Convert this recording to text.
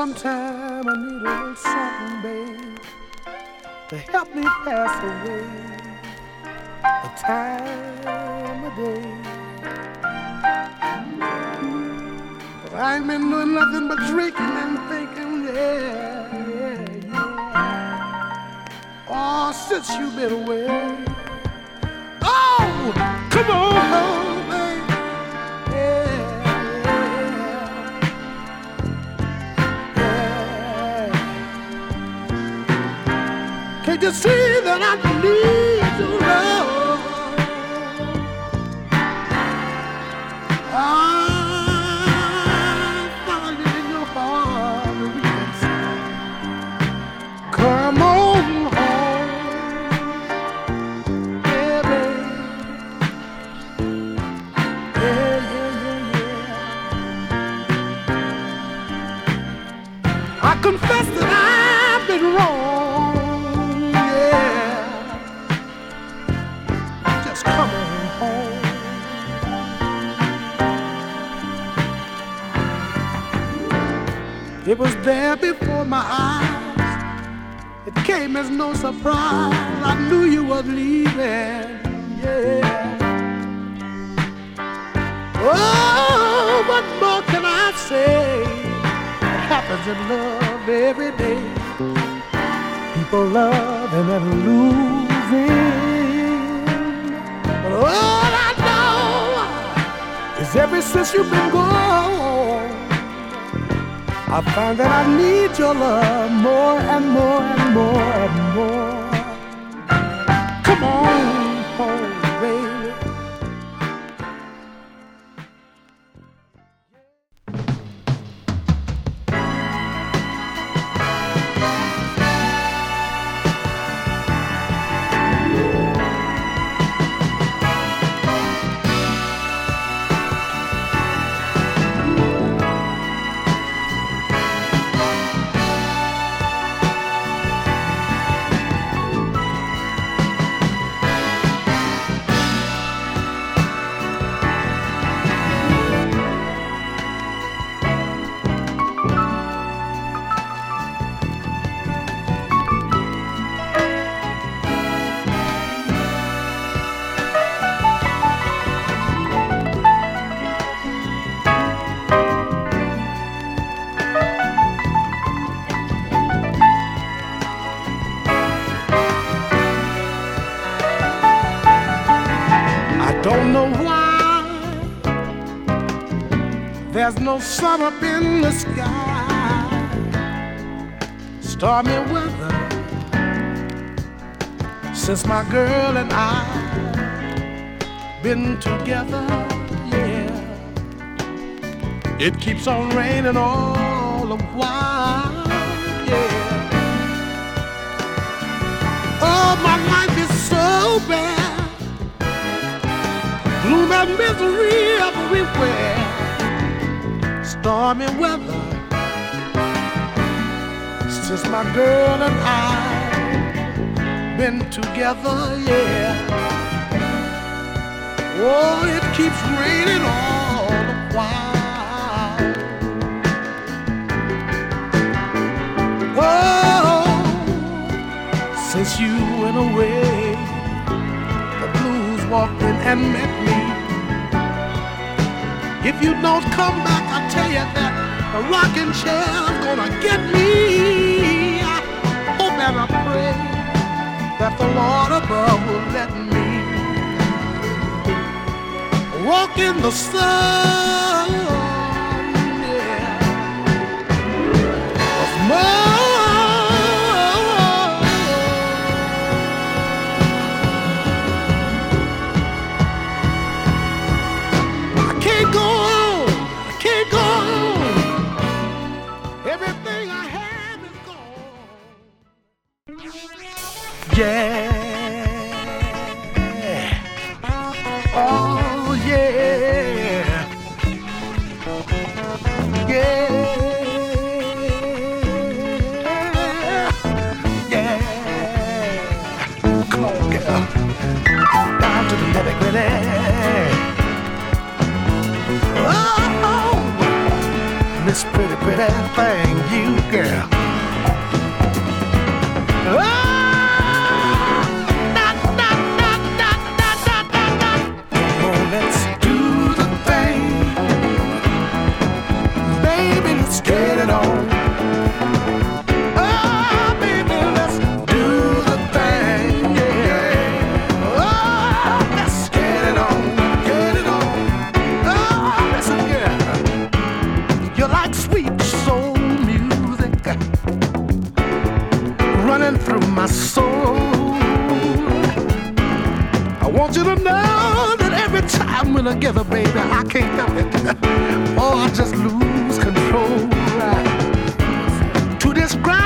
Sometime I need a little something, babe, to help me pass away the time of day. But I ain't been doing nothing but drinking and thinking, yeah. Oh, since you've been away. Oh, come on, babe. Can't you see that I need your love? I'm finding in your heart a reason. Come on home, yeah, baby. Yeah. I confess that I've been wrong. It was there before my eyes. It came as no surprise. I knew you were leaving, yeah. Oh, what more can I say? It happens in love every day. People loving and losing. But all I know is ever since you've been gone, I found that I need your love more and more and more and more. Come on home, baby. There's no sun up in the sky, stormy weather, since my girl and I been together, yeah. It keeps on raining all the while, yeah. Oh, my life is so bad, gloom and misery everywhere. Stormy weather, since my girl and I been together, yeah. Oh, it keeps raining all the while. Oh, since you went away, the blues walked in and met me. If you don't come back, I tell you that the rocking chair's gonna get me. I hope and I pray that the Lord above will let me walk in the sun, yeah. 'Cause yeah, oh yeah, yeah, yeah. Come on, girl, down to the nitty-gritty. Oh, this pretty, pretty thing, you girl. Oh! Get it on. Oh, baby, let's do the thing, yeah. Oh, let's get it on, get it on. Oh, listen, yeah. You're like sweet soul music running through my soul. I want you to know that every time we're together, baby, I can't help it. Oh, I just lose control. To describe